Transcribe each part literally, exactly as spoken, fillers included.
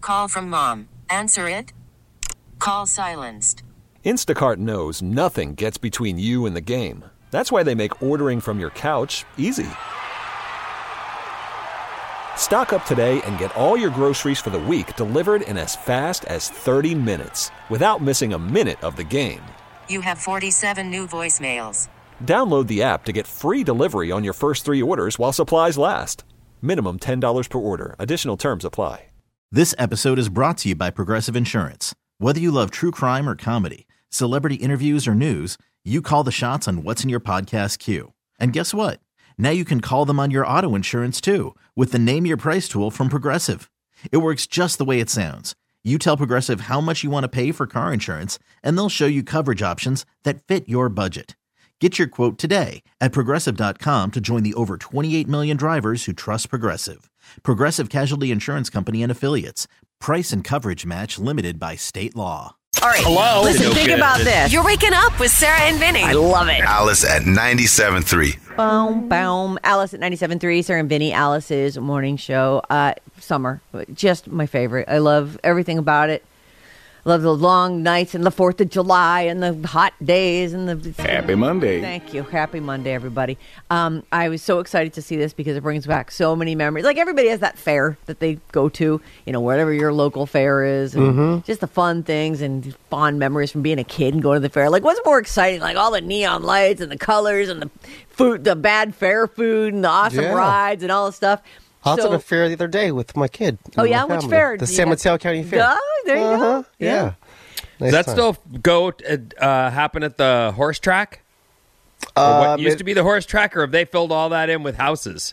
call from mom. Answer it. Call silenced. Instacart knows nothing gets between you and the game. That's why they make ordering from your couch easy. Stock up today and get all your groceries for the week delivered in as fast as thirty minutes without missing a minute of the game. You have forty-seven new voicemails. Download the app to get free delivery on your first three orders while supplies last. Minimum ten dollars per order. Additional terms apply. This episode is brought to you by Progressive Insurance. Whether you love true crime or comedy, celebrity interviews or news, you call the shots on what's in your podcast queue. And guess what? Now you can call them on your auto insurance too with the Name Your Price tool from Progressive. It works just the way it sounds. You tell Progressive how much you want to pay for car insurance, and they'll show you coverage options that fit your budget. Get your quote today at Progressive dot com to join the over twenty-eight million drivers who trust Progressive. Progressive Casualty Insurance Company and Affiliates. Price and coverage match limited by state law. All right. Hello. Listen, No think kidding. about this. You're waking up with Sarah and Vinny. I love it. Alice at ninety-seven point three. Boom, boom. Alice at ninety-seven point three. Sarah and Vinny, Alice's morning show. Uh, summer. Just my favorite. I love everything about it. I love the long nights and the fourth of July and the hot days and the... Happy Monday. Thank you. Happy Monday, everybody. Um, I was so excited to see this because it brings back so many memories. Like, everybody has that fair that they go to, you know, whatever your local fair is. And Mm-hmm. just the fun things and fond memories from being a kid and going to the fair. Like, what's more exciting? Like, all the neon lights and the colors and the food, the bad fair food and the awesome Yeah. rides and all the stuff. I was So- at a fair the other day with my kid. Oh, and yeah? my Which family. fair The do you San have? Mateo County Fair. Oh, there you uh-huh. go. Yeah. Nice Does that time. still go uh, happen at the horse track? Or Uh, what used it- to be the horse track, or have they filled all that in with houses?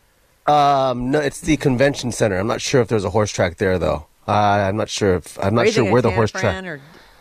Um, no, it's the convention center. I'm not sure if there's a horse track there though. Uh, I'm not sure if I'm Are not you sure thinking where the Tan horse Fran track. or-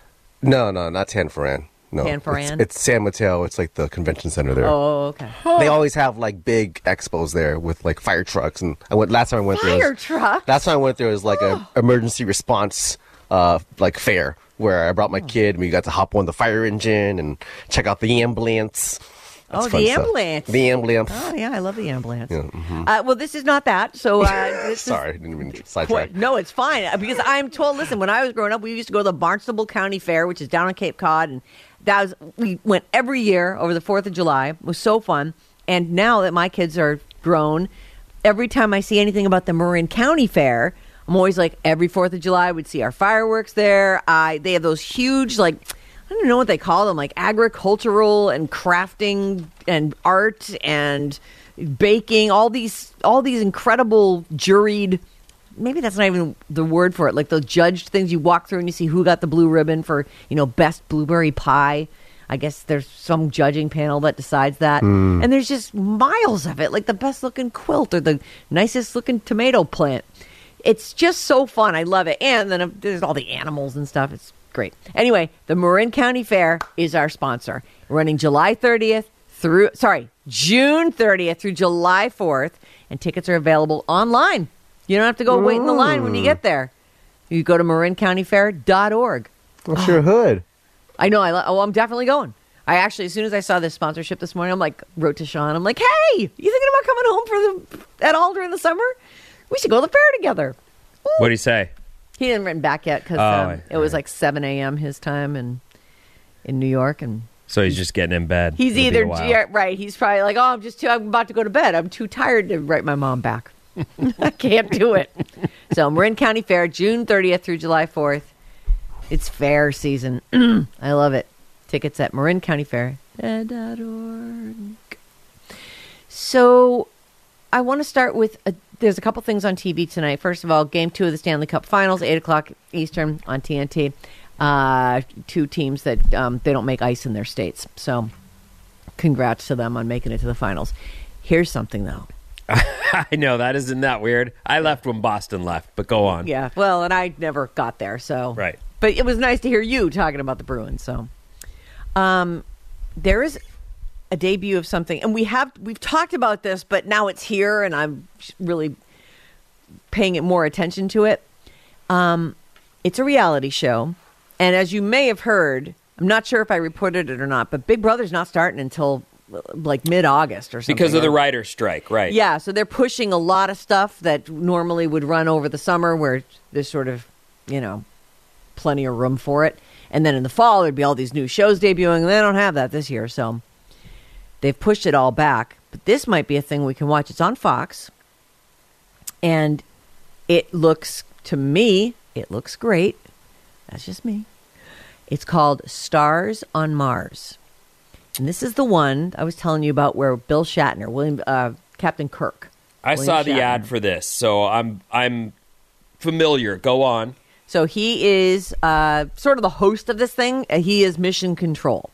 No, no, not Tan Foran. No, Tan Foran? It's, it's San Mateo. It's like the convention center there. Oh, okay. They always have like big expos there with like fire trucks. And I went last time I went there. Fire was- truck? Last time I went there was like a emergency response, uh, like fair where I brought my kid and we got to hop on the fire engine and check out the ambulance. That's Oh, fun the stuff. ambulance. The ambulance. Oh, yeah, I love the ambulance. Yeah, mhm. uh, well, this is not that. So, uh, this Sorry, I is didn't even sidetrack. Qu- No, it's fine uh, because I'm told. Listen, when I was growing up, we used to go to the Barnstable County Fair, which is down on Cape Cod, and that was we went every year over the Fourth of July. It was so fun. And now that my kids are grown, every time I see anything about the Marin County Fair, I'm always like, every Fourth of July, we'd see our fireworks there. I they have those huge, like, I don't know what they call them, like agricultural and crafting and art and baking, all these all these incredible juried, maybe that's not even the word for it, like those judged things you walk through and you see who got the blue ribbon for, you know, best blueberry pie. I guess there's some judging panel that decides that. And there's just miles of it, like the best looking quilt or the nicest looking tomato plant. It's just so fun. I love it. And then uh, there's all the animals and stuff. It's great. Anyway, the Marin County Fair is our sponsor. Running July thirtieth through, sorry, June thirtieth through July fourth. And tickets are available online. You don't have to go wait in the line when you get there. You go to marin county fair dot org. What's your hood? I know. I lo- oh, I'm definitely going. I actually, as soon as I saw this sponsorship this morning, I'm like, wrote to Sean. I'm like, hey, you thinking about coming home for the at all during the summer? We should go to the fair together. What do you say? He didn't written back yet because Oh, um, I- it was like seven a.m. his time and in New York, and So he's just getting in bed. he's It'll be either a while. yeah, right. He's probably like, oh, I'm just too. I'm about to go to bed. I'm too tired to write my mom back. I can't do it. So Marin County Fair, June thirtieth through July fourth. It's fair season. I love it. Tickets at marin county fair dot org. So I want to start with a, there's a couple things on T V tonight. First of all, game two of the Stanley Cup Finals, eight o'clock Eastern on T N T. Uh, two teams that um, they don't make ice in their states. So congrats to them on making it to the finals. Here's something, though. I know, that isn't that weird. I left when Boston left, but go on. Yeah, well, and I never got there, so. Right. But it was nice to hear you talking about the Bruins, so. Um, there is a debut of something, and we have, we've talked about this, but now it's here, and I'm really paying it more attention to it. Um, it's a reality show, and as you may have heard, I'm not sure if I reported it or not, but Big Brother's not starting until like mid-August or something. Because of the writer's strike, right. Yeah, so they're pushing a lot of stuff that normally would run over the summer where there's sort of, you know, plenty of room for it. And then in the fall, there'd be all these new shows debuting, and they don't have that this year, so they've pushed it all back. But this might be a thing we can watch. It's on Fox, and it looks, to me, it looks great. That's just me. It's called Stars on Mars. And this is the one I was telling you about where Bill Shatner, William, uh, Captain Kirk. I William saw the Shatner. ad for this, so I'm I'm familiar. Go on. So he is uh, sort of the host of this thing. Uh, he is Mission Control.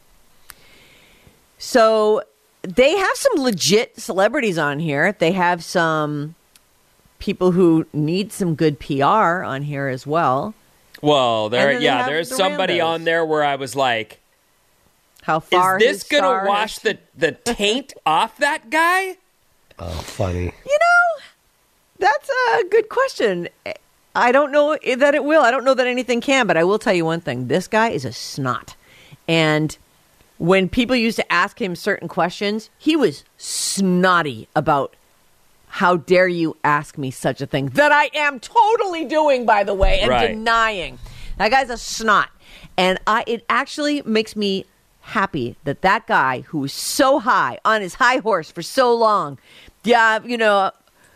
So they have some legit celebrities on here. They have some people who need some good P R on here as well. Well, And there, then they yeah, have there's the somebody randos. on there where I was like, How far is this his going star to wash has- the, the taint off that guy? Oh, funny. You know, that's a good question. I don't know that it will. I don't know that anything can, but I will tell you one thing. This guy is a snot. And when people used to ask him certain questions, he was snotty about, how dare you ask me such a thing that I am totally doing, by the way, and Right. denying. That guy's a snot. And I, it actually makes me happy that that guy who was so high on his high horse for so long, yeah, you know,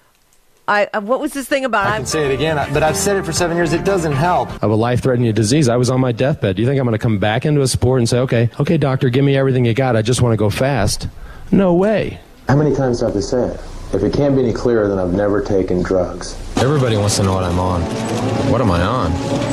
I, I what was this thing about? I can say it again, but I've said it for seven years. It doesn't help. Of a life-threatening disease. I was on my deathbed. Do you think I'm going to come back into a sport and say, okay, okay, doctor, give me everything you got. I just want to go fast? No way. How many times do I have to say it? If it can't be any clearer, then I've never taken drugs. Everybody wants to know what I'm on. What am I on?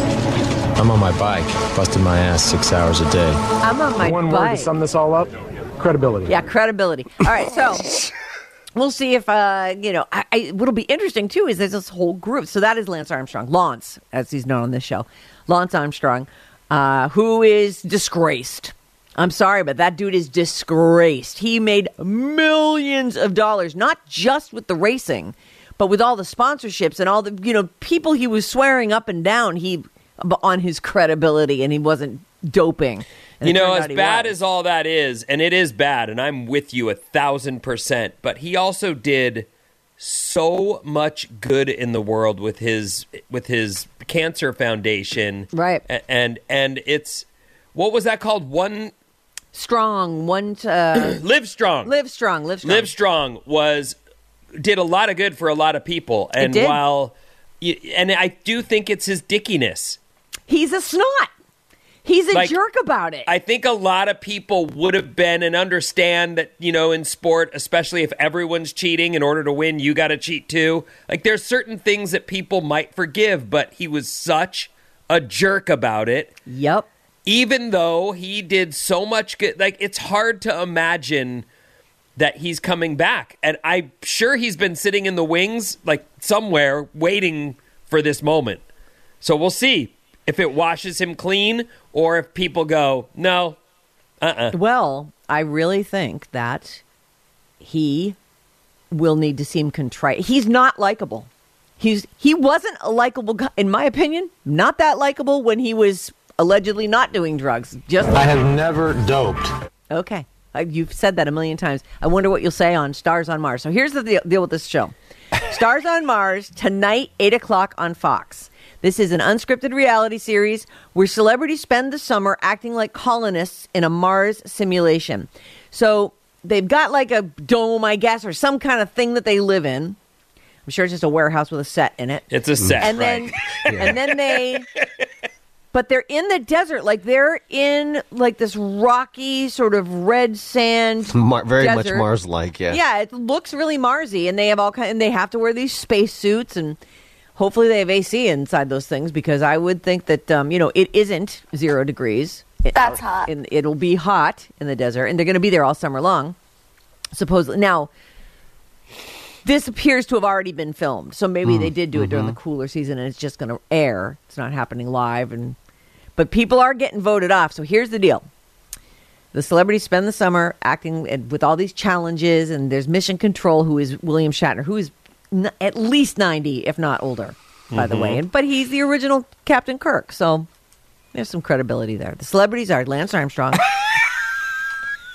I'm on my bike, busting my ass six hours a day. I'm on my One bike. word to sum this all up, credibility. Yeah, credibility. All right, so we'll see if, uh, you know, I, I, what'll be interesting, too, is there's this whole group. So that is Lance Armstrong, Lance, as he's known on this show. Lance Armstrong, uh, who is disgraced. I'm sorry, but that dude is disgraced. He made millions of dollars, not just with the racing, but with all the sponsorships and all the, you know, people he was swearing up and down he on his credibility, and he wasn't doping. And You it know, turned as out he bad was. as all that is, and it is bad, and I'm with you a thousand percent, but he also did so much good in the world with his with his cancer foundation. Right. A- And and it's, what was that called? One Strong, one to, uh, Live Strong. live strong, live strong. Live Strong was did a lot of good for a lot of people, and did. while you, and I do think it's his dickiness. He's a snot. He's a Like, jerk about it. I think a lot of people would have been and understand that, you know, in sport, especially if everyone's cheating, in order to win, you got to cheat too. Like, there's certain things that people might forgive, but he was such a jerk about it. Yep. Even though he did so much good, like, it's hard to imagine that he's coming back. And I'm sure he's been sitting in the wings, like, somewhere, waiting for this moment. So we'll see if it washes him clean or if people go, no, uh-uh. Well, I really think that he will need to seem contrite. He's not likable. He's he wasn't a likable guy, in my opinion. Not that likable when he was allegedly not doing drugs. Just I have never doped. okay. Uh, You've said that a million times. I wonder what you'll say on Stars on Mars. So here's the deal, deal with this show. Stars on Mars, tonight, eight o'clock on Fox. This is an unscripted reality series where celebrities spend the summer acting like colonists in a Mars simulation. So they've got like a dome, I guess, or some kind of thing that they live in. I'm sure it's just a warehouse with a set in it. It's a set, and right? then, and then they... But they're in the desert, like they're in like this rocky sort of red sand, Mar- very much desert. Mars-like, yeah. Yeah, it looks really Marsy, and they have all kind, and they have to wear these space suits, and hopefully they have A C inside those things, because I would think that um, you know, it isn't zero degrees. It- That's hot. And it'll be hot in the desert, and they're going to be there all summer long, supposedly. Now, this appears to have already been filmed, so maybe they did do it during the cooler season, and it's just going to air. It's not happening live, and but people are getting voted off. So here's the deal: the celebrities spend the summer acting and- with all these challenges, and there's Mission Control, who is William Shatner, who is n- at least ninety, if not older, by the way. And but he's the original Captain Kirk, so there's some credibility there. The celebrities are Lance Armstrong,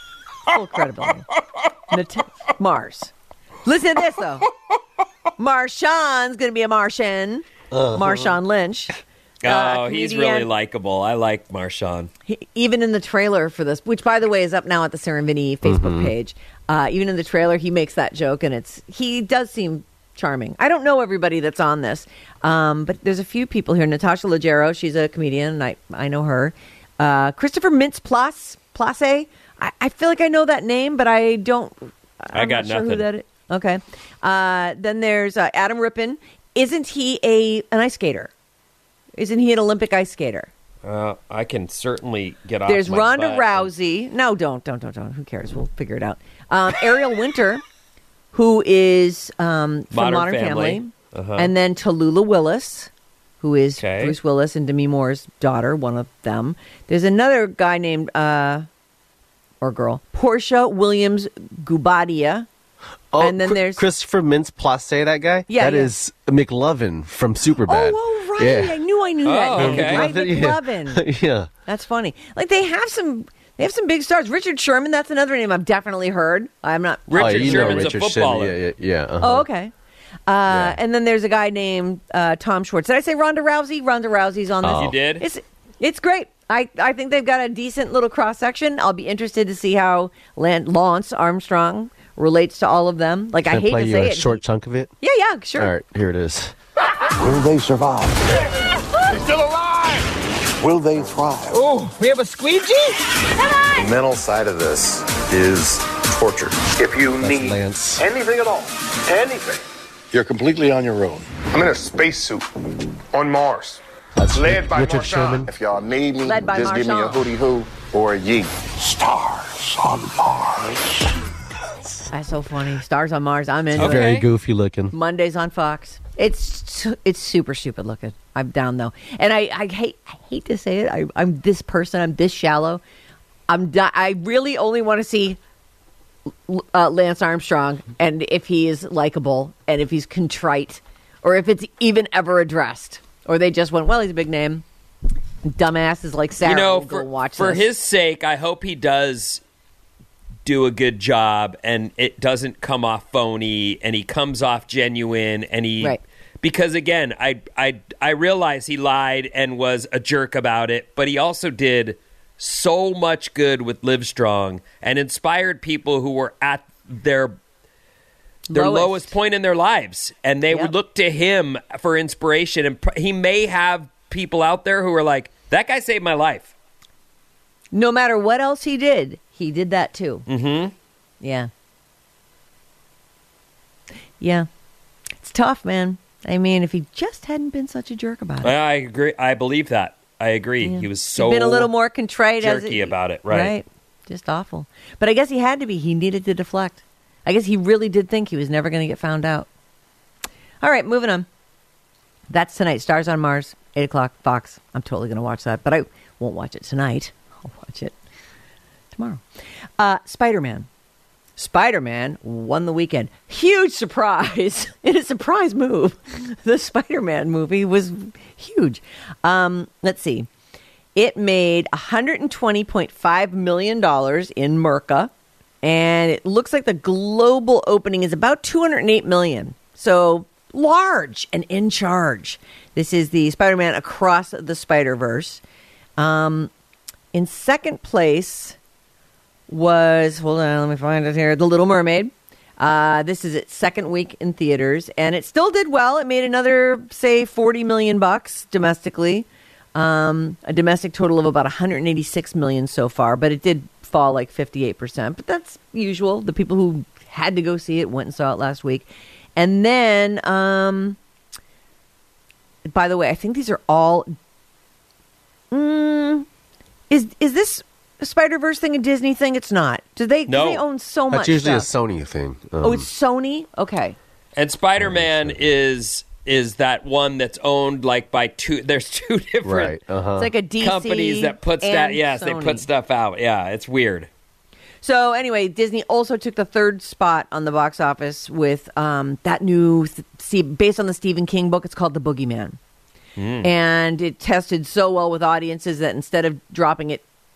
Full credibility. Nat- Mars. Listen to this, though. Marshawn's going to be a Martian. Uh-huh. Marshawn Lynch. Oh, uh, he's really likable. I like Marshawn. He, even in the trailer for this, which, by the way, is up now at the Sarah and Vinny Facebook Mm-hmm. page, uh, even in the trailer, he makes that joke, and it's he does seem charming. I don't know everybody that's on this, um, but there's a few people here. Natasha Leggero, she's a comedian, and I, I know her. Uh, Christopher Mintz-Plasse, Place. I, I feel like I know that name, but I don't. I'm I got not sure nothing. who that is. Okay. Uh, then there's uh, Adam Rippon. Isn't he a an ice skater? Isn't he an Olympic ice skater? Uh, I can certainly get off. There's my Ronda butt. Rousey. No, don't, don't, don't, don't. Who cares? We'll figure it out. Um, Ariel Winter, who is um, from Modern Modern, Family. Family. Uh-huh. And then Tallulah Willis, who is Okay. Bruce Willis and Demi Moore's daughter, one of them. There's another guy named, uh, or girl, Portia Williams Gubadia. Oh, And then Chr- there's- Christopher Mintz-Plasse, that guy? Yeah, That yeah. is McLovin from Superbad. Oh, oh, right. Yeah. I knew I knew that Oh, name. okay. Right, Yeah. McLovin. yeah. That's funny. Like they have some, they have some big stars. Richard Sherman. That's another name I've definitely heard. I'm not. Richard oh, you Sherman's know a Richard footballer. Sherman. Yeah, yeah, yeah. Uh-huh. Oh, okay. Uh, And then there's a guy named uh, Tom Schwartz. Did I say Ronda Rousey? Ronda Rousey's on this. Oh. You did? It's it's great. I, I think they've got a decent little cross section. I'll be interested to see how Lan- Lance Armstrong relates to all of them. Like Can I hate play to you say a it. short chunk of it? Yeah, yeah, sure. All right, here it is. Will they survive? He's still alive! Will they thrive? Oh, we have a squeegee? The mental side of this is torture. If you That's need Lance. anything at all, anything, you're completely on your own. I'm in a spacesuit on Mars. That's led by Richard Marshawn. Sherman. If y'all need me, Led by just give me a Marshawn. hootie hoo or a yee. Stars on Mars. That's so funny. Stars on Mars. I'm into Okay. it. Very goofy looking. Mondays on Fox. It's it's super stupid looking. I'm down though, and I, I hate I hate to say it. I, I'm this person. I'm this shallow. I'm di- I really only want to see uh, Lance Armstrong, and if he is likable, and if he's contrite, or if it's even ever addressed, or they just went, well, he's a big name. Dumbasses like Sarah You know, will for, go watch for this. his sake, I hope he does do a good job and it doesn't come off phony and he comes off genuine and he Right. because again, I I I realize he lied and was a jerk about it, but he also did so much good with Livestrong and inspired people who were at their their Lowest. lowest point in their lives, and they Yep. would look to him for inspiration. And pr- he may have people out there who are like, "That guy saved my life." No matter what else he did, he did that too. Mm-hmm. Yeah. Yeah. It's tough, man. I mean, if he just hadn't been such a jerk about it. I agree. I believe that. I agree. He was so He'd been a little more contrite as jerky about it, right? Just awful. But I guess he had to be. He needed to deflect. I guess he really did think he was never going to get found out. All right, moving on. That's tonight. Stars on Mars, eight o'clock, Fox. I'm totally going to watch that, but I won't watch it tonight. I'll watch it tomorrow. Uh, Spider-Man. Spider-Man won the weekend. Huge surprise. In a surprise move. The Spider-Man movie was huge. Um, let's see. It made one hundred twenty point five million dollars in Merca, and it looks like the global opening is about two hundred eight million dollars. So large and in charge. This is the Spider-Man Across the Spider-Verse. Um, in second place was, hold on, let me find it here, The Little Mermaid. Uh, this is its second week in theaters, and it still did well. It made another, say, forty million bucks domestically. Um, a domestic total of about one hundred eighty-six million so far, but it did fall like fifty-eight percent. But that's usual. The people who had to go see it went and saw it last week. And then, um, by the way, I think these are all. Mm, is is this a Spider-Verse thing a Disney thing? It's not. Do they? No. They own so much. That's usually stuff. a Sony thing. Um, Oh, it's Sony. Okay. And Spider-Man is is that one that's owned like by two. There's two different right. Uh-huh. It's like a D C companies that put stuff. and Yes, they Sony. put stuff out. Yeah, it's weird. So anyway, Disney also took the third spot on the box office with um, that new, see, based on the Stephen King book. It's called The Boogeyman. Mm. And it tested so well with audiences that instead of dropping it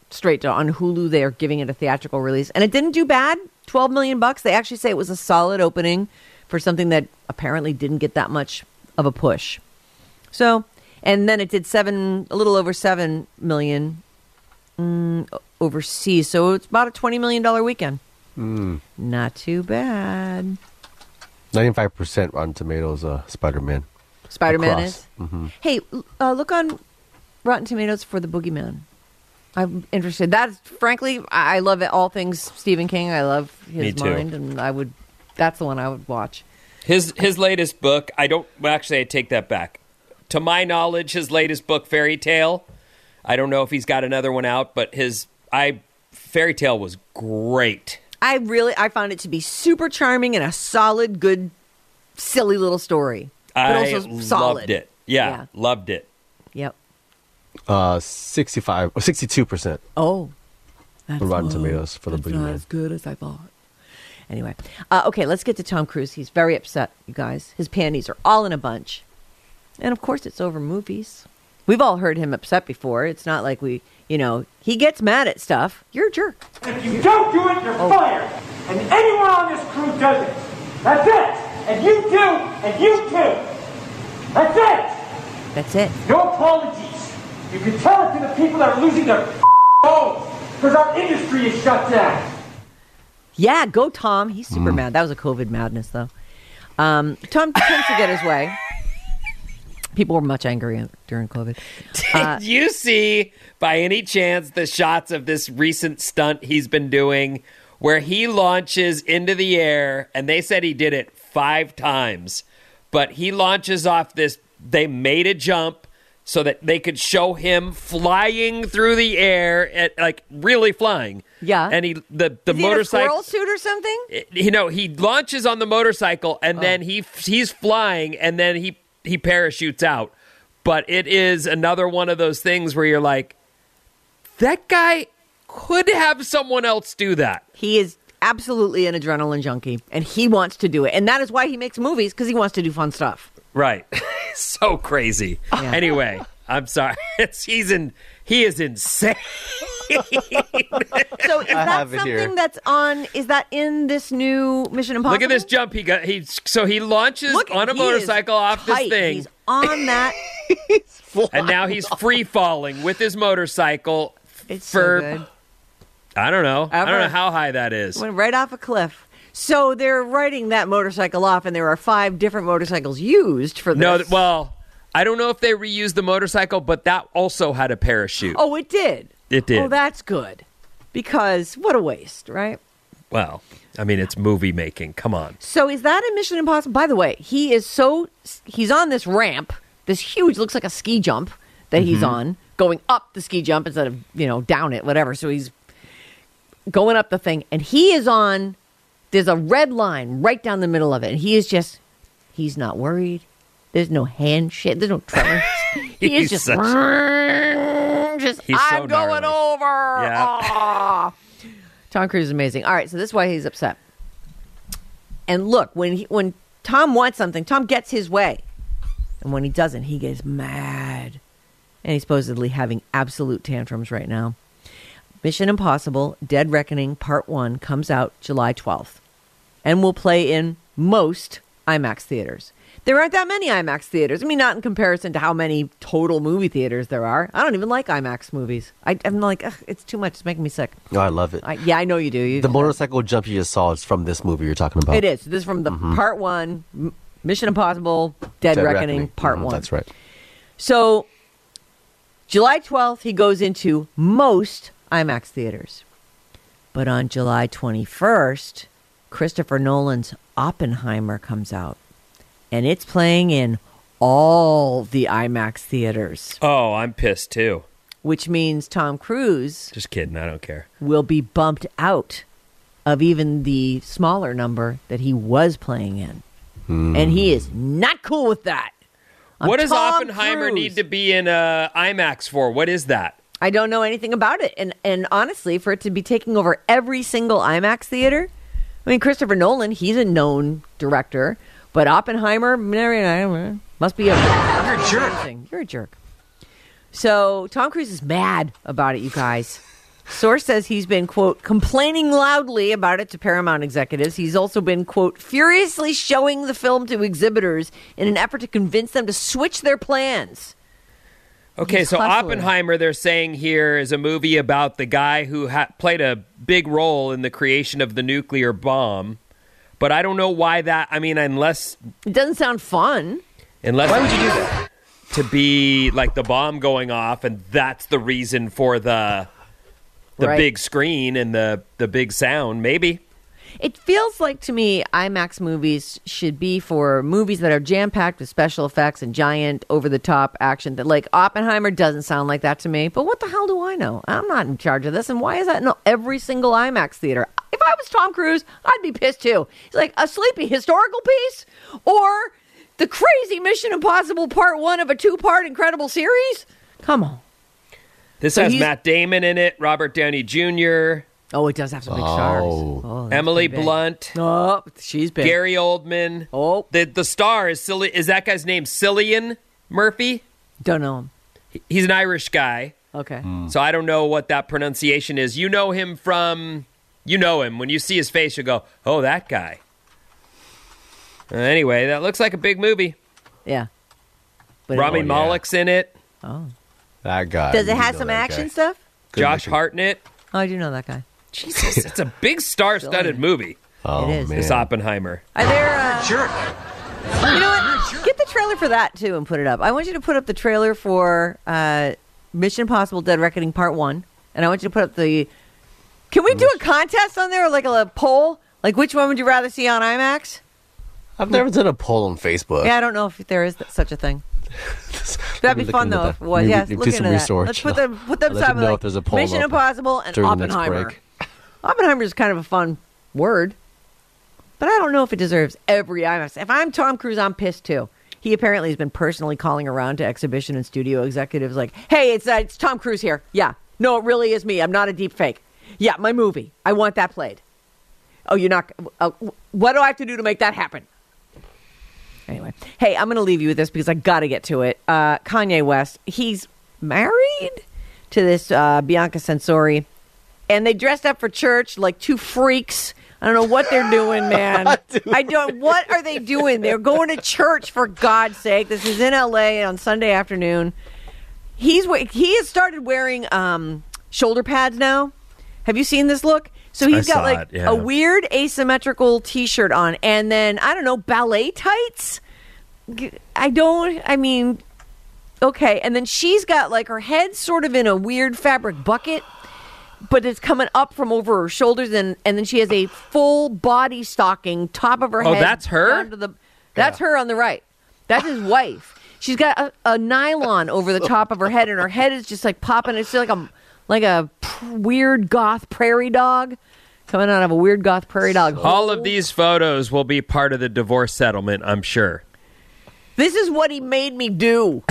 straight to on Hulu. They are giving it a theatrical release, and it didn't do bad. Twelve million bucks. They actually say it was a solid opening for something that apparently didn't get that much of a push. So, and then it did seven, a little over seven million mm, overseas. So it's about a twenty million dollar weekend. Mm. Not too bad. ninety-five percent Rotten Tomatoes. Uh, Spider-Man. Spider-Man Across. is. Mm-hmm. Hey, uh, look on Rotten Tomatoes for The Boogeyman. I'm interested. That's frankly, I I love it. All things Stephen King. I love his Me too. mind, and I would. That's the one I would watch. His his latest book. I don't well, actually. I take that back. To my knowledge, his latest book, Fairy Tale. I don't know if he's got another one out, but his I Fairy Tale was great. I really, I found it to be super charming and a solid, good, silly little story. But I also solid. loved it. Yeah, Yeah. loved it. Yep. Uh, sixty-five or sixty-two percent. Oh, that's Rotten low. Tomatoes for the That's not Boogeyman. as good as I thought. Anyway, uh, okay, let's get to Tom Cruise. He's very upset, you guys. His panties are all in a bunch. And of course, it's over movies. We've all heard him upset before. It's not like we, you know, he gets mad at stuff. You're a jerk. If you don't do it, you're fired. And anyone on this crew does it. That's it. And you too, and you too. That's it. That's it. No apologies. You can tell it to the people that are losing their homes because our industry is shut down. Yeah, go Tom. He's super Mm. mad. That was a COVID madness, though. Um, Tom tends to get his way. People were much angrier during COVID. Uh, Did you see, by any chance, the shots of this recent stunt he's been doing where he launches into the air, and they said he did it five times, but he launches off this, they made a jump so that they could show him flying through the air, at, like really flying. Yeah. And he the, the is he in a motorcycle... squirrel suit or something? You know, he launches on the motorcycle, and Oh. then he he's flying, and then he, he parachutes out. But it is another one of those things where you're like, that guy could have someone else do that. He is absolutely an adrenaline junkie, and he wants to do it. And that is why he makes movies, because he wants to do fun stuff. Right. So crazy. Yeah. Anyway, I'm sorry. It's, he's in, he is insane. So is that have it here. something that's on, is that in this new Mission Impossible? Look at this jump he got. He so he launches Look, on a he is motorcycle off this tight. thing, He's on that. and now he's free falling with his motorcycle. It's for so good. I don't know. I don't know Ever. how high that is. Went right off a cliff. So they're writing that motorcycle off, and there are five different motorcycles used for this. No, th- well, I don't know if they reused the motorcycle, but that also had a parachute. Oh, it did. It did. Oh, that's good. Because what a waste, right? Well, I mean, it's movie making. Come on. So is that in Mission Impossible? By the way, he is so he's on this ramp, this huge, looks like a ski jump that he's on, going up the ski jump instead of, you know, down it, whatever. So he's going up the thing, and he is on, there's a red line right down the middle of it, and he is just, he's not worried. There's no handshake. There's no tremors. He is He's just, such- just He's so I'm going gnarly. over. Yeah. Ah. Tom Cruise is amazing. All right, so this is why he's upset. And look, when he, when Tom wants something, Tom gets his way. And when he doesn't, he gets mad. And he's supposedly having absolute tantrums right now. Mission Impossible Dead Reckoning Part one comes out July twelfth and will play in most IMAX theaters. There aren't that many IMAX theaters. I mean, not in comparison to how many total movie theaters there are. I don't even like IMAX movies. I, I'm like, ugh, it's too much. It's making me sick. No, I love it. I, yeah, I know you do. You, The motorcycle jump you just saw is from this movie you're talking about. It is. This is from the Mhm. Part one, M- Mission Impossible Dead, Dead Reckoning, Reckoning. Part Mhm, one. That's right. So, July twelfth, he goes into most IMAX theaters. But on July twenty-first, Christopher Nolan's Oppenheimer comes out. And it's playing in all the IMAX theaters, Oh, I'm pissed too. which means Tom Cruise Just kidding. I don't care. will be bumped out of even the smaller number that he was playing in. And he is not cool with that. I'm what does Tom Oppenheimer Cruise. need to be in uh, IMAX for? What is that? I don't know anything about it. And and honestly, for it to be taking over every single IMAX theater, I mean, Christopher Nolan, he's a known director, but Oppenheimer, must be a... You're a jerk. You're a jerk. So Tom Cruise is mad about it, you guys. Source says he's been, quote, complaining loudly about it to Paramount executives. He's also been, quote, furiously showing the film to exhibitors in an effort to convince them to switch their plans. Okay, He's so hustling. Oppenheimer, they're saying here, is a movie about the guy who ha- played a big role in the creation of the nuclear bomb. But I don't know why that, I mean, unless... It doesn't sound fun. Unless... Why would you do that? To be like the bomb going off, and that's the reason for the the Right. big screen and the, the big sound, maybe. It feels like to me IMAX movies should be for movies that are jam-packed with special effects and giant over-the-top action. That like Oppenheimer doesn't sound like that to me. But what the hell do I know? I'm not in charge of this. And why is that in every single IMAX theater? If I was Tom Cruise, I'd be pissed too. It's like a sleepy historical piece or the crazy Mission Impossible Part One of a two-part incredible series. Come on. This So has he's- Matt Damon in it, Robert Downey Junior Oh, it does have some big stars. Oh, that's Emily pretty big. Blunt. Oh, she's big. Gary Oldman. Oh. The the star is Cilli- is that guy's name Cillian Murphy? Don't know him. He- He's an Irish guy. Okay. So I don't know what that pronunciation is. You know him from you know him. When you see his face, you go, "Oh, that guy." Uh, anyway, that looks like a big movie. Yeah. But Rami Oh, yeah. Malek's in it. Oh. That guy. Does it you have know some that action guy. stuff? Good Josh looking. Hartnett. Oh, I do know that guy. Jesus, it's a big star-studded movie. Oh, It is. man. This Oppenheimer. Are there? Uh, Sure. you know what? Get the trailer for that too and put it up. I want you to put up the trailer for uh, Mission Impossible: Dead Reckoning Part One, and I want you to put up the. Can we do a contest on there, like a, a poll? Like which one would you rather see on IMAX? I've never done a poll on Facebook. Yeah, I don't know if there is such a thing. That'd be Look fun into though. that. If it was. Maybe Yes, do look into some that. research. Let's put them put them I'll let you something know like if there's a poll Mission up Impossible and during the next Oppenheimer. break. Oppenheimer is kind of a fun word, but I don't know if it deserves every IMAX. If I'm Tom Cruise, I'm pissed too. He apparently has been personally calling around to exhibition and studio executives like, "Hey, it's uh, it's Tom Cruise here. Yeah, no, it really is me. I'm not a deep fake. Yeah, my movie. I want that played. Oh, you're not. Uh, what do I have to do to make that happen?" Anyway, hey, I'm going to leave you with this because I got to get to it. Uh, Kanye West, he's married to this uh, Bianca Censori, and they dressed up for church like two freaks. I don't know what they're doing, man. I don't. What are they doing? They're going to church, for God's sake. This is in L A on Sunday afternoon. He's wa- he has started wearing um, shoulder pads now. Have you seen this look? So he's I got saw like it, yeah. a weird asymmetrical T-shirt on, and then I don't know, ballet tights. G- I don't. I mean, okay. And then she's got like her head sort of in a weird fabric bucket, but it's coming up from over her shoulders, and and then she has a full body stocking, top of her Oh, head. that's her? down to the- that's her on the right. That's his wife. She's got a, a nylon over the top of her head, and her head is just like popping. It's like a like a p- weird goth prairie dog coming out of a weird goth prairie dog. All of these photos will be part of the divorce settlement, I'm sure. This is what he made me do.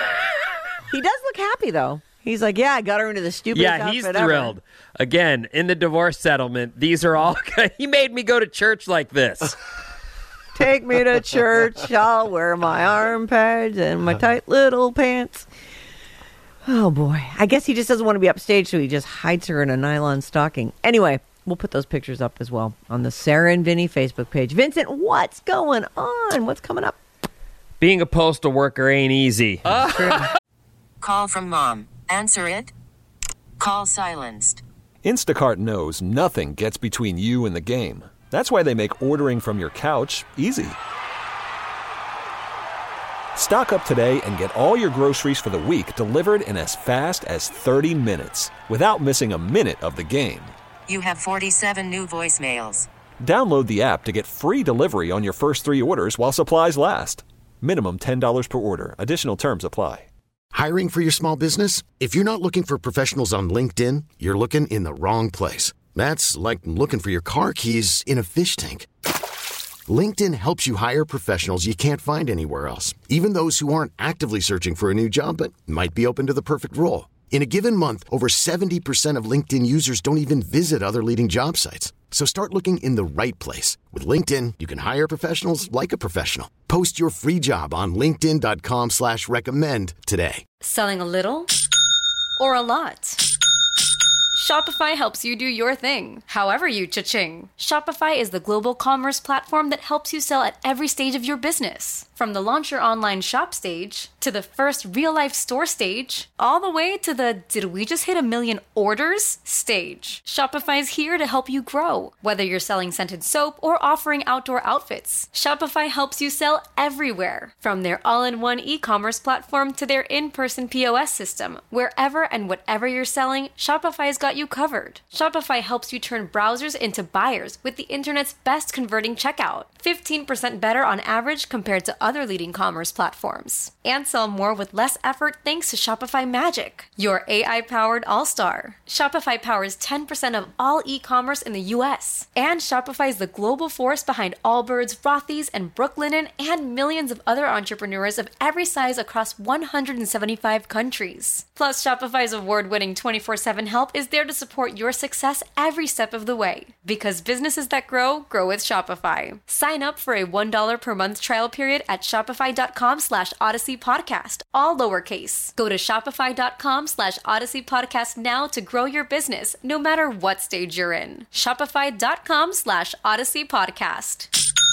He does look happy though. He's like, yeah, I got her into the stupidest Yeah, he's outfit ever. thrilled. Again, in the divorce settlement, these are all. He made me go to church like this. Take me to church. I'll wear my arm pads and my tight little pants. Oh boy. I guess he just doesn't want to be upstage, so he just hides her in a nylon stocking. Anyway, we'll put those pictures up as well on the Sarah and Vinny Facebook page. Vincent, what's going on? What's coming up? Being a postal worker ain't easy. Call from mom. Answer it. Call silenced. Instacart knows nothing gets between you and the game. That's why they make ordering from your couch easy. Stock up today and get all your groceries for the week delivered in as fast as thirty minutes without missing a minute of the game. You have forty-seven new voicemails. Download the app to get free delivery on your first three orders while supplies last. Minimum ten dollars per order. Additional terms apply. Hiring for your small business? If you're not looking for professionals on LinkedIn, you're looking in the wrong place. That's like looking for your car keys in a fish tank. LinkedIn helps you hire professionals you can't find anywhere else, even those who aren't actively searching for a new job but might be open to the perfect role. In a given month, over seventy percent of LinkedIn users don't even visit other leading job sites. So start looking in the right place. With LinkedIn, you can hire professionals like a professional. Post your free job on linkedin dot com slash recommend today. Selling a little or a lot? Shopify helps you do your thing, however you cha-ching. Shopify is the global commerce platform that helps you sell at every stage of your business. From the launch your online shop stage, to the first real-life store stage, all the way to the did we just hit a million orders stage. Shopify's here to help you grow. Whether you're selling scented soap or offering outdoor outfits, Shopify helps you sell everywhere. From their all-in-one e-commerce platform to their in-person P O S system, wherever and whatever you're selling, Shopify's got you covered. Shopify helps you turn browsers into buyers with the internet's best converting checkout. fifteen percent better on average compared to other leading commerce platforms. And sell more with less effort thanks to Shopify Magic, your A I-powered all-star. Shopify powers ten percent of all e-commerce in the U S. And Shopify is the global force behind Allbirds, Rothy's, and Brooklinen, and millions of other entrepreneurs of every size across one hundred seventy-five countries. Plus, Shopify's award-winning twenty-four seven help is there to support your success every step of the way. Because businesses that grow, grow with Shopify. Sign up for a one dollar per month trial period at shopify.com slash Odyssey Podcast, all lowercase. Go to shopify.com slash Odyssey Podcast now to grow your business, no matter what stage you're in. Shopify.com slash Odyssey Podcast.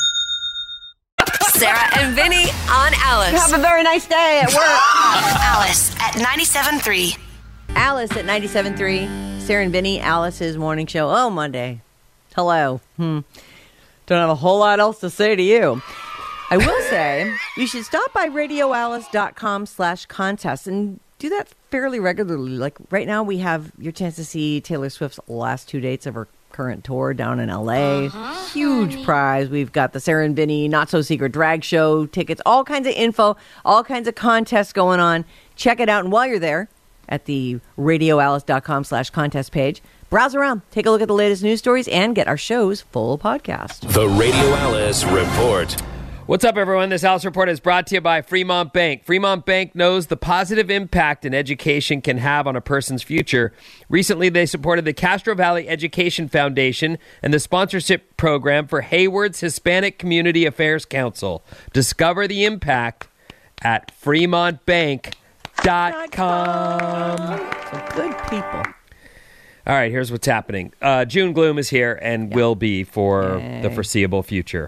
Sarah and Vinny on Alice. Have a very nice day at work. Alice at ninety-seven point three. Alice at ninety-seven point three. Sarah and Vinny, Alice's morning show. Oh, Monday. Hello. Hmm. Don't have a whole lot else to say to you. I will say you should stop by radioalice.com slash contest and do that fairly regularly. Like right now we have your chance to see Taylor Swift's last two dates of her current tour down in L A. Uh-huh. Huge prize. We've got the Sarah and Vinny Not So Secret drag show tickets, all kinds of info, all kinds of contests going on. Check it out. And while you're there at the radioalice.com slash contest page, browse around, take a look at the latest news stories, and get our show's full podcast. The Radio Alice Report. What's up, everyone? This Alice Report is brought to you by Fremont Bank. Fremont Bank knows the positive impact an education can have on a person's future. Recently, they supported the Castro Valley Education Foundation and the sponsorship program for Hayward's Hispanic Community Affairs Council. Discover the impact at fremont bank dot com. Some good people. All right, here's what's happening. Uh, June gloom is here and yeah. will be for Yay. the foreseeable future.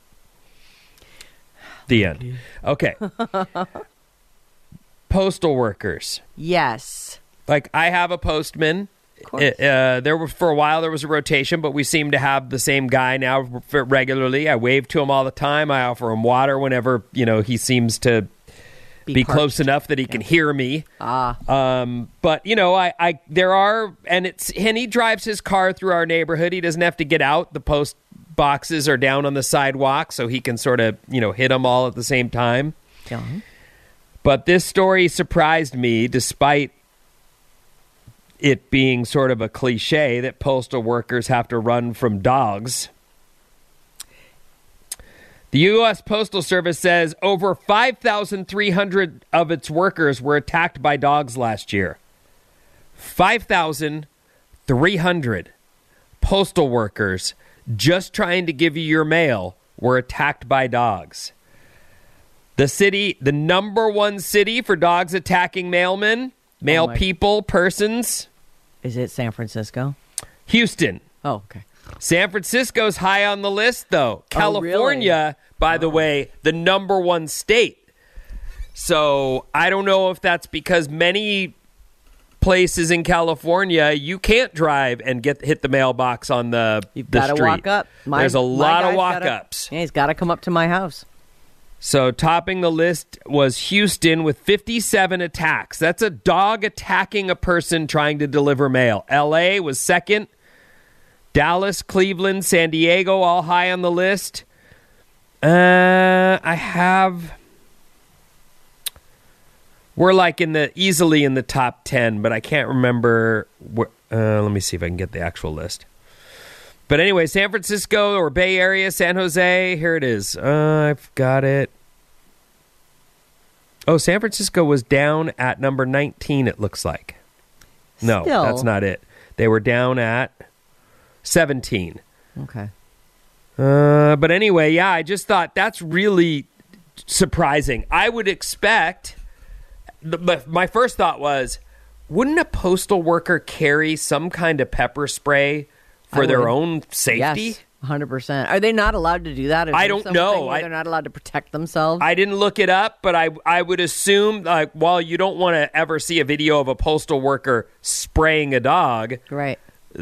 The end. Okay. Postal workers. Yes. Like, I have a postman. Of course. It, uh, there were, for a while, there was a rotation, but we seem to have the same guy now regularly. I wave to him all the time. I offer him water whenever, you know, he seems to be, be close enough that he yeah. can hear me. Ah. Um, but, you know, I, I there are, and it's, and he drives his car through our neighborhood. He doesn't have to get out. The post boxes are down on the sidewalk, so he can sort of, you know, hit them all at the same time. Yeah. But this story surprised me, despite it being sort of a cliche that postal workers have to run from dogs. The U S Postal Service says over five thousand three hundred of its workers were attacked by dogs last year. five thousand three hundred postal workers just trying to give you your mail were attacked by dogs. The city, the number one city for dogs attacking mailmen, mail oh people, persons. Is it San Francisco? Houston. Oh, okay. San Francisco's high on the list, though. California, oh, really? by oh. the way, the number one state. So I don't know if that's because many places in California, you can't drive and get hit the mailbox on the, You've the gotta street. walk up. My, There's a lot of walk gotta, ups. Yeah, he's got to come up to my house. So topping the list was Houston with fifty-seven attacks. That's a dog attacking a person trying to deliver mail. L A was second. Dallas, Cleveland, San Diego, all high on the list. Uh, I have... We're like in the easily in the top ten, but I can't remember. Where, uh, let me see if I can get the actual list. But anyway, San Francisco or Bay Area, San Jose, here it is. Uh, I've got it. Oh, San Francisco was down at number nineteen, it looks like. No, Still. that's not it. They were down at seventeen. Okay. Uh, but anyway, yeah, I just thought that's really surprising. I would expect... My first thought was, wouldn't a postal worker carry some kind of pepper spray for I their would. own safety? Yes, one hundred percent. Are they not allowed to do that? Is I there don't something know. where I- they're not allowed to protect themselves? I didn't look it up, but I I would assume, like, while you don't want to ever see a video of a postal worker spraying a dog, right?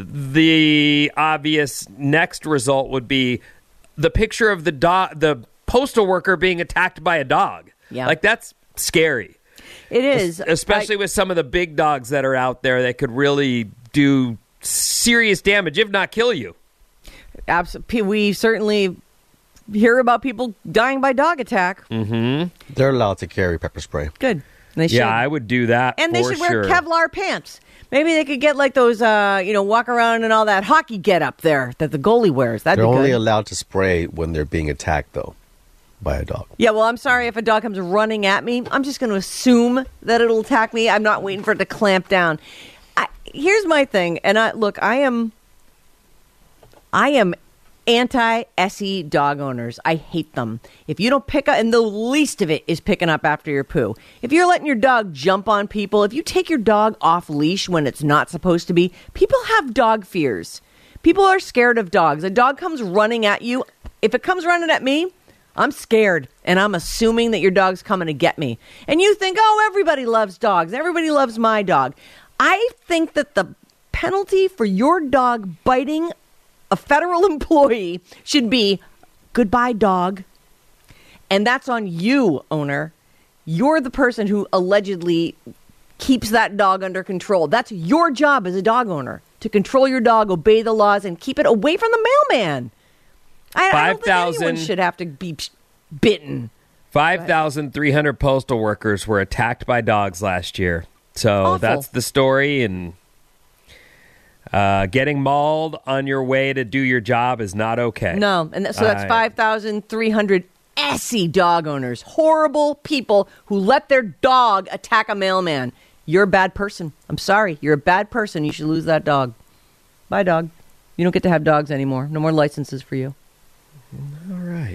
The obvious next result would be the picture of the dog, the postal worker being attacked by a dog. Yeah. Like, that's scary. It is. Es- especially with some of the big dogs that are out there that could really do serious damage, if not kill you. Absolutely. We certainly hear about people dying by dog attack. Mm-hmm. They're allowed to carry pepper spray. Good. They should. Yeah, I would do that. And they for should wear sure. Kevlar pants. Maybe they could get like those, uh, you know, walk around and all that hockey get up there that the goalie wears. That'd They're be only good. allowed to spray when they're being attacked, though, by a dog. Yeah, well, I'm sorry if a dog comes running at me. I'm just going to assume that it'll attack me. I'm not waiting for it to clamp down. I, here's my thing, and I look, I am, I am anti-Essie dog owners. I hate them. If you don't pick up, and the least of it is picking up after your poo. If you're letting your dog jump on people, if you take your dog off leash when it's not supposed to be, people have dog fears. People are scared of dogs. A dog comes running at you. If it comes running at me, I'm scared, and I'm assuming that your dog's coming to get me. And you think, oh, everybody loves dogs. Everybody loves my dog. I think that the penalty for your dog biting a federal employee should be goodbye, dog. And that's on you, owner. You're the person who allegedly keeps that dog under control. That's your job as a dog owner, to control your dog, obey the laws, and keep it away from the mailman. I, I don't think anyone should have to be bitten. five thousand three hundred postal workers were attacked by dogs last year. So Awful. that's the story. And uh, getting mauled on your way to do your job is not okay. No, and th- so that's I- five thousand three hundred Essie dog owners. Horrible people who let their dog attack a mailman. You're a bad person. I'm sorry. You're a bad person. You should lose that dog. Bye, dog. You don't get to have dogs anymore. No more licenses for you. All right.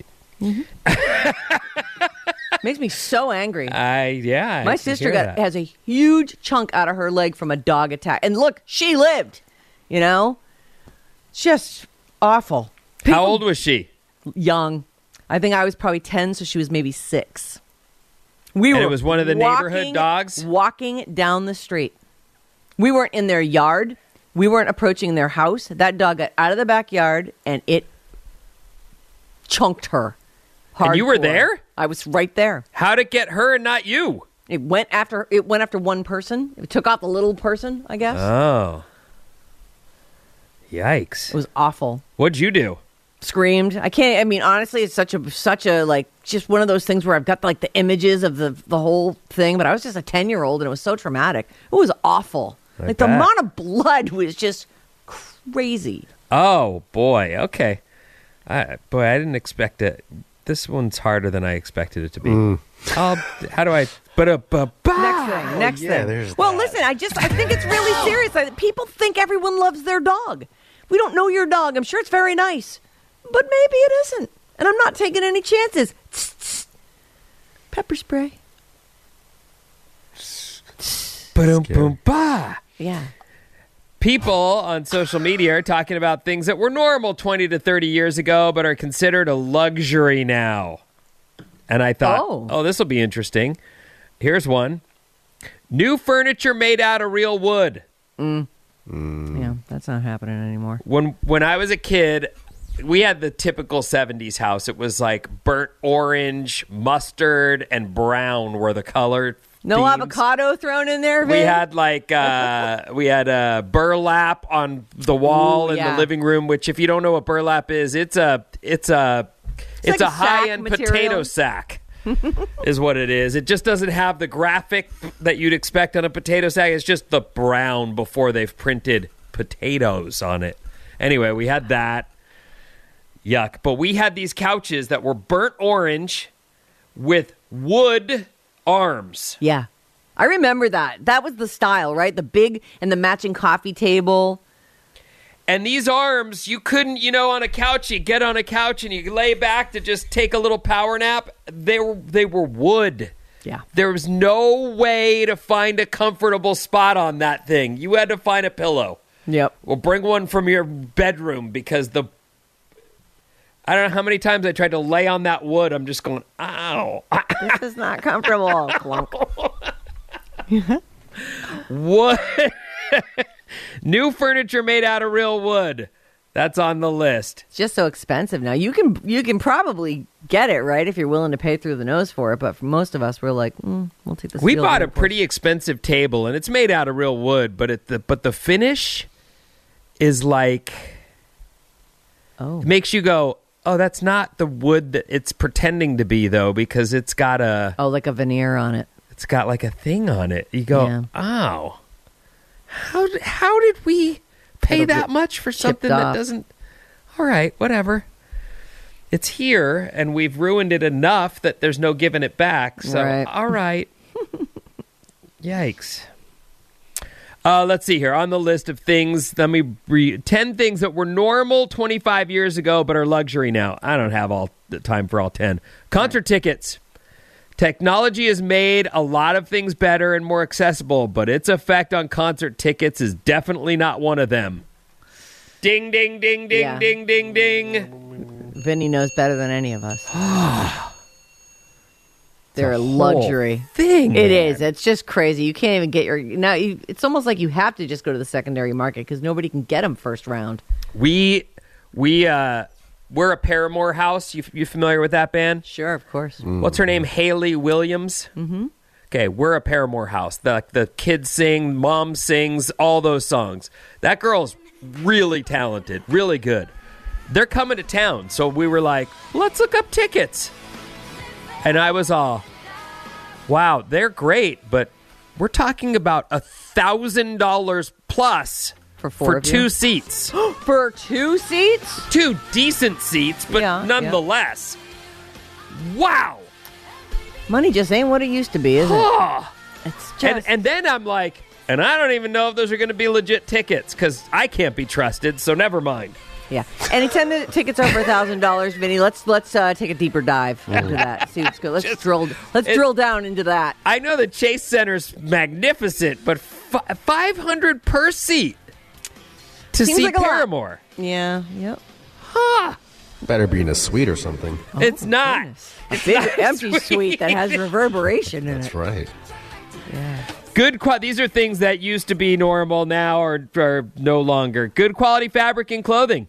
Makes me so angry. I yeah. I My can sister hear got that. has a huge chunk out of her leg from a dog attack. And look, she lived. You know? Just awful. How old was she? Young. I think I was probably ten, so she was maybe six. We And were it was one of the walking- neighborhood dogs? Walking down the street. We weren't in their yard. We weren't approaching their house. That dog got out of the backyard, and it chunked her. And you were Hardcore. there? I was right there. How'd it get her and not you? It went after it went after one person. It took out the little person, I guess. Oh. Yikes. It was awful. What'd you do? Screamed. I can't. I mean, honestly, it's such a such a like just one of those things where I've got like the images of the the whole thing. But I was just a ten year old, and it was so traumatic. It was awful. I like the bet. amount of blood was just crazy. Oh, boy. Okay. I, boy, I didn't expect it. This one's harder than I expected it to be. Mm. I'll, how do I... But a ba, Next thing. Next yeah, thing. there's Well, that. listen. I just I think it's really serious. I, people think everyone loves their dog. We don't know your dog. I'm sure it's very nice, but maybe it isn't. And I'm not taking any chances. Tss, tss. Pepper spray. Ba-dum, boom, ba. Yeah. People on social media are talking about things that were normal twenty to thirty years ago, but are considered a luxury now. And I thought, Oh. oh, this will be interesting. Here's one. New furniture made out of real wood. Mm. Yeah, that's not happening anymore. When when I was a kid, we had the typical seventies house. It was like burnt orange, mustard, and brown were the color No themes. avocado thrown in there, We Vin? had like uh, we had a burlap on the wall Ooh, in yeah. the living room. Which, if you don't know what burlap is, it's a it's a it's, like a, a sack high end material. potato sack, is what it is. It just doesn't have the graphic that you'd expect on a potato sack. It's just the brown before they've printed potatoes on it. Anyway, we had that. Yuck! But we had these couches that were burnt orange with wood arms. Yeah. I remember that. That was the style, right? The big and the matching coffee table. And these arms, you couldn't, you know, on a couch, you get on a couch and you lay back to just take a little power nap. They were they were wood. Yeah. There was no way to find a comfortable spot on that thing. You had to find a pillow. Yep. Well, bring one from your bedroom because the... I don't know how many times I tried to lay on that wood. I'm just going, ow. This is not comfortable. Clunk. Wood. New furniture made out of real wood. That's on the list. It's just so expensive now. You can you can probably get it, right, if you're willing to pay through the nose for it. But for most of us, we're like, mm, we'll take the We steel bought a wood pretty expensive table, and it's made out of real wood, but it the but the finish is like... Oh. It makes you go, oh, that's not the wood that it's pretending to be, though, because it's got a... Oh, like a veneer on it. It's got like a thing on it. You go, Yeah. oh, how, how did we pay It'll that get much for chipped something that off. doesn't... All right, whatever. It's here, and we've ruined it enough that there's no giving it back. So, Right. all right. Yikes. Uh, let's see here. On the list of things, let me read ten things that were normal twenty-five years ago but are luxury now. I don't have all the time for all ten. Concert right. tickets. Technology has made a lot of things better and more accessible, but its effect on concert tickets is definitely not one of them. Ding, ding, ding, ding, Yeah. ding, ding, ding. Vinny knows better than any of us. They're a a luxury whole thing, It man. is. It's just crazy. You can't even get your now. You, it's almost like you have to just go to the secondary market because nobody can get them first round. We we uh we're a Paramore house. You you familiar with that band? Sure, of course. What's her name? Hayley Williams. Mm-hmm. Okay, we're a Paramore house. The the kids sing, mom sings, all those songs. That girl's really talented, really good. They're coming to town, so we were like, let's look up tickets. And I was all, wow, they're great, but we're talking about a thousand dollars plus for four for of two you? seats. For two seats? Two decent seats, but Yeah, nonetheless, wow. Money just ain't what it used to be, is it? It's just And, and then I'm like, and I don't even know if those are going to be legit tickets because I can't be trusted, so never mind. yeah. Anytime the tickets are for a thousand dollars, Vinny, let's let's uh, take a deeper dive into that. See what's good. Let's Just- drill. Let's it- drill down into that. I know the Chase Center's magnificent, but fi- five hundred per seat to Seems see like a lot. Paramore. Yeah. Yep. Huh. Better be in a suite or something. it's not. Goodness. It's A big not empty sweet. suite that has reverberation in That's it. right. Yeah. Good. Qua- these are things that used to be normal now are, are no longer. Good quality fabric and clothing.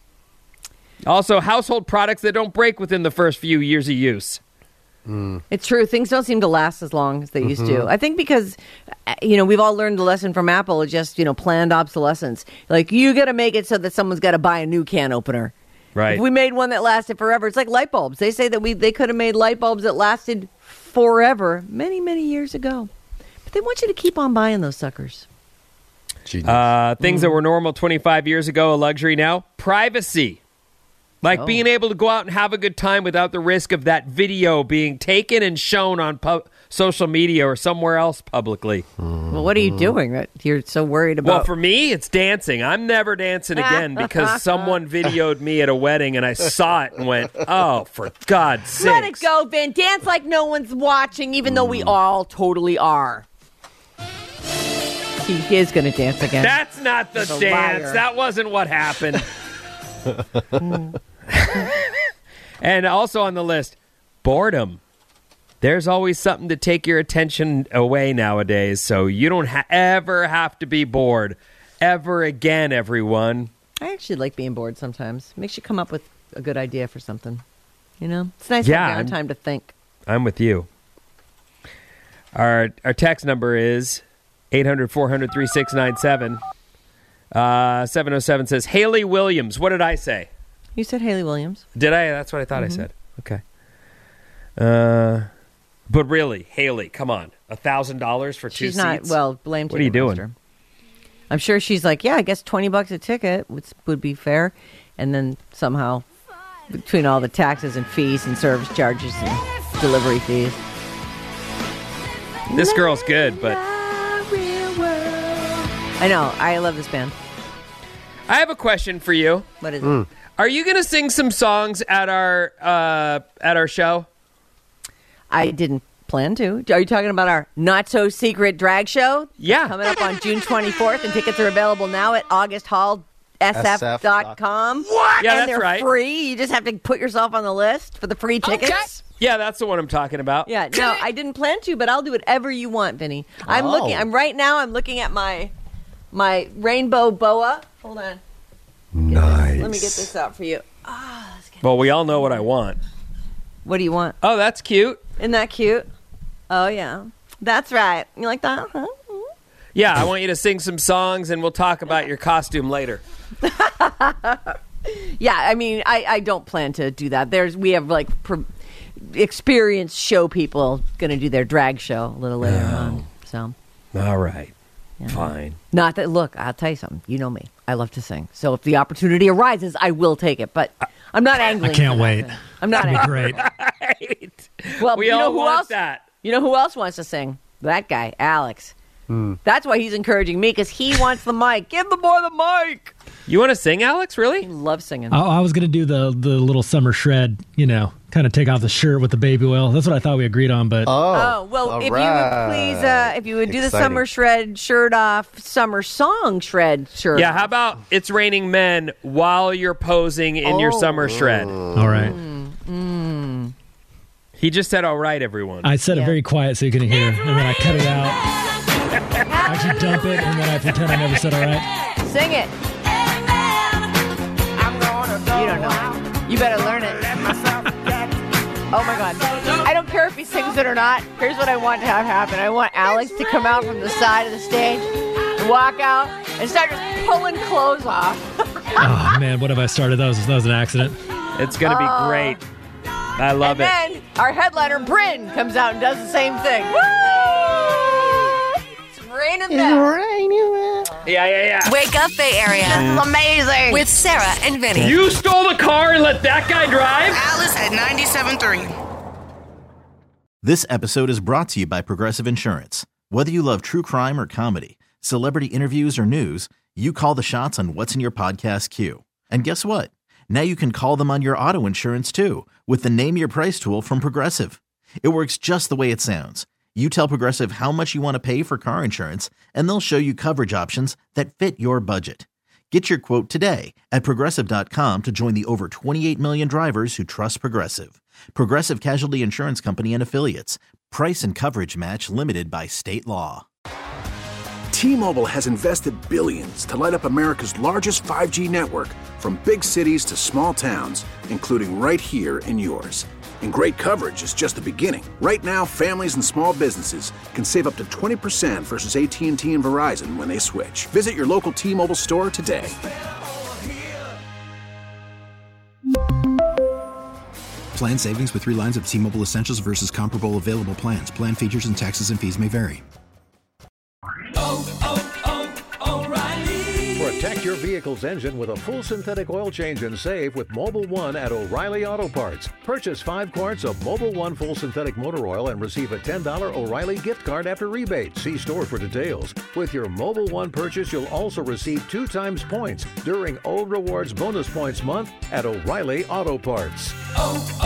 Also, household products that don't break within the first few years of use. It's true. Things don't seem to last as long as they used to. I think because, uh, you know, we've all learned the lesson from Apple, just, you know, planned obsolescence. Like, you got to make it so that someone's got to buy a new can opener. Right. If we made one that lasted forever, it's like light bulbs. They say that we they could have made light bulbs that lasted forever many, many years ago. But they want you to keep on buying those suckers. Genius. Uh, things that were normal twenty-five years ago, a luxury now. Privacy. Like Oh. being able to go out and have a good time without the risk of that video being taken and shown on pu- social media or somewhere else publicly. Well, what are you doing that you're so worried about? Well, for me, it's dancing. I'm never dancing again because someone videoed me at a wedding and I saw it and went, oh, for God's sake. Let it go, Vin. Dance like no one's watching, even though we all totally are. He is going to dance again. That's not the He's a dance. liar. That wasn't what happened. And also on the list, boredom. There's always something to take your attention away nowadays, so you don't ha- ever have to be bored ever again, everyone. I actually like being bored sometimes. Makes you come up with a good idea for something. You know? It's nice Yeah, having I'm- time to think. I'm with you. Our our text number is eight hundred, four hundred, thirty-six ninety-seven. Uh, seven oh seven says, Hayley Williams. What did I say? You said Hayley Williams. Did I? That's what I thought Mhm. I said. Okay. Uh, but really, Hayley, come on. A thousand dollars for two She's seats? not, well, blame What are you doing? Ticketmaster. I'm sure she's like, yeah, I guess twenty bucks a ticket would, would be fair. And then somehow, between all the taxes and fees and service charges and delivery fees. This girl's good, but I know. I love this band. I have a question for you. What is it? Are you going to sing some songs at our uh, at our show? I didn't plan to. Are you talking about our not-so-secret drag show? Yeah. Coming up on June twenty-fourth, and tickets are available now at august hall s f dot com. What? Yeah, and that's they're right. free. You just have to put yourself on the list for the free tickets. Okay. Yeah, that's the one I'm talking about. Yeah, no, I didn't plan to, but I'll do whatever you want, Vinny. I'm Oh. looking. I'm right now. I'm looking at my my rainbow boa. Hold on. Nice. Let me get this out for you. Well, we all know what I want. What do you want? Oh, that's cute. Isn't that cute? Oh yeah, that's right. You like that? Huh? Yeah, I want you to sing some songs, and we'll talk about your costume later. Yeah, I mean, I, I don't plan to do that. There's we have like pro- experienced show people going to do their drag show a little later Oh. on. So, All right. yeah. Fine. Not that. Look, I'll tell you something. You know me. I love to sing. So if the opportunity arises, I will take it. But I'm not angling. I can't for that wait. thing. I'm not It's gonna angling. be great. Right. Well, We you all know who want else? that. You know who else wants to sing? That guy, Alex. That's why he's encouraging me, because he wants the mic. Give the boy the mic. You want to sing, Alex? Really? He loves singing. I, I was going to do the the little summer shred, you know, kind of take off the shirt with the baby oil. That's what I thought we agreed on, but Oh, well, if you would please, uh, if you would do the Exciting. summer shred shirt off, summer song shred shirt. Yeah, how about It's Raining Men while you're posing in your Oh. summer shred? all right. Mm. He just said, all right, everyone. I said Yeah. it very quiet so you couldn't hear, and then I cut it out. Actually dump it, and then I pretend I never said all right. Sing it. You don't know it. You better learn it. Oh my God. I don't care if he sings it or not. Here's what I want to have happen. I want Alex to come out from the side of the stage, walk out, and start just pulling clothes off. Oh man, what have I started? That was that was an accident. It's going to be Oh. great. I love it. And then our headliner, Bryn, comes out and does the same thing. Woo! It's raining there. Yeah, yeah, yeah. Wake up, Bay Area. This is amazing. With Sarah and Vinny. You stole the car and let that guy drive? Alice at ninety-seven point three. This episode is brought to you by Progressive Insurance. Whether you love true crime or comedy, celebrity interviews or news, you call the shots on what's in your podcast queue. And guess what? Now you can call them on your auto insurance too with the Name Your Price tool from Progressive. It works just the way it sounds. You tell Progressive how much you want to pay for car insurance, and they'll show you coverage options that fit your budget. Get your quote today at Progressive dot com to join the over twenty-eight million drivers who trust Progressive. Progressive Casualty Insurance Company and Affiliates. Price and coverage match limited by state law. T-Mobile has invested billions to light up America's largest five G network, from big cities to small towns, including right here in yours. And great coverage is just the beginning. Right now, families and small businesses can save up to twenty percent versus A T and T and Verizon when they switch. Visit your local T-Mobile store today. Plan savings with three lines of T-Mobile Essentials versus comparable available plans. Plan features and taxes and fees may vary. Protect your vehicle's engine with a full synthetic oil change and save with Mobile One at O'Reilly Auto Parts. Purchase five quarts of Mobile One full synthetic motor oil and receive a ten dollars O'Reilly gift card after rebate. See store for details. With your Mobile One purchase, you'll also receive two times points during O Rewards Bonus Points Month at O'Reilly Auto Parts. Oh,